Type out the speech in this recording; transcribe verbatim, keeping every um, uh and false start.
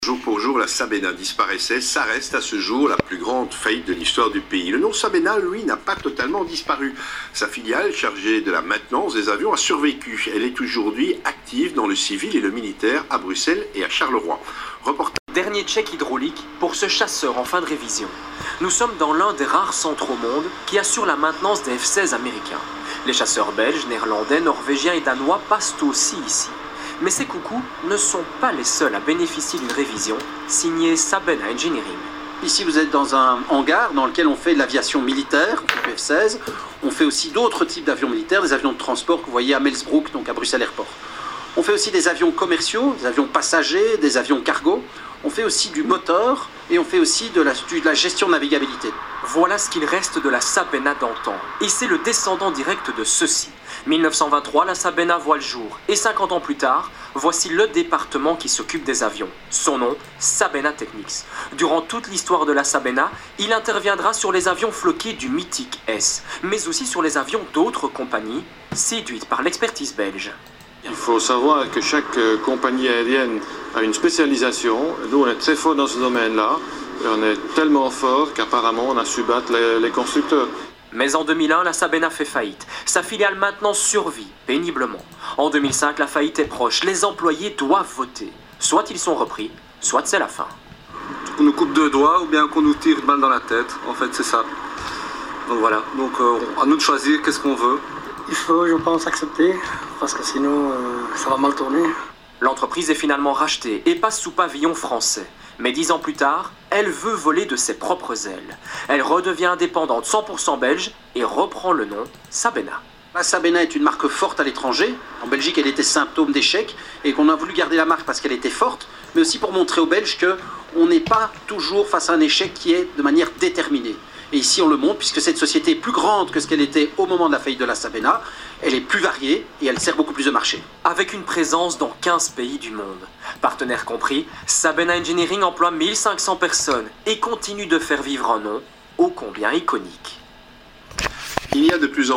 Jour pour jour, la Sabena disparaissait. Ça reste à ce jour la plus grande faillite de l'histoire du pays. Le nom Sabena, lui, n'a pas totalement disparu. Sa filiale, chargée de la maintenance des avions, a survécu. Elle est aujourd'hui active dans le civil et le militaire à Bruxelles et à Charleroi. Reportage. Dernier check hydraulique pour ce chasseur en fin de révision. Nous sommes dans l'un des rares centres au monde qui assure la maintenance des F seize américains. Les chasseurs belges, néerlandais, norvégiens et danois passent aussi ici. Mais ces coucous ne sont pas les seuls à bénéficier d'une révision signée Sabena Engineering. Ici, vous êtes dans un hangar dans lequel on fait de l'aviation militaire, F seize. On fait aussi d'autres types d'avions militaires, des avions de transport que vous voyez à Melsbrook, donc à Bruxelles Airport. On fait aussi des avions commerciaux, des avions passagers, des avions cargo. On fait aussi du moteur et on fait aussi de la, de la gestion de navigabilité. Voilà ce qu'il reste de la Sabena d'antan. Et c'est le descendant direct de ceux-ci. mille neuf cent vingt-trois, la Sabena voit le jour. Et cinquante ans plus tard, voici le département qui s'occupe des avions. Son nom, Sabena Technics. Durant toute l'histoire de la Sabena, il interviendra sur les avions floqués du mythique S, mais aussi sur les avions d'autres compagnies, séduites par l'expertise belge. Il faut savoir que chaque compagnie aérienne a une spécialisation. Nous, on est très fort dans ce domaine-là. Et on est tellement fort qu'apparemment, on a su battre les, les constructeurs. Mais en deux mille un, la Sabena fait faillite. Sa filiale maintenant survit péniblement. En deux mille cinq, la faillite est proche. Les employés doivent voter. Soit ils sont repris, soit c'est la fin. On nous coupe deux doigts ou bien qu'on nous tire une balle dans la tête. En fait, c'est ça. Donc voilà. Donc euh, à nous de choisir qu'est-ce qu'on veut. Il faut, je pense, accepter, parce que sinon, euh, ça va mal tourner. L'entreprise est finalement rachetée et passe sous pavillon français. Mais dix ans plus tard, elle veut voler de ses propres ailes. Elle redevient indépendante cent pour cent belge et reprend le nom Sabena. La Sabena est une marque forte à l'étranger. En Belgique, elle était symptôme d'échec et qu'on a voulu garder la marque parce qu'elle était forte, mais aussi pour montrer aux Belges qu'on n'est pas toujours face à un échec qui est de manière déterminée. Et ici, on le montre, puisque cette société est plus grande que ce qu'elle était au moment de la faillite de la Sabena. Elle est plus variée et elle sert beaucoup plus de marché. Avec une présence dans quinze pays du monde. Partenaires compris, Sabena Engineering emploie mille cinq cents personnes et continue de faire vivre un nom ô combien iconique. Il y a de plus en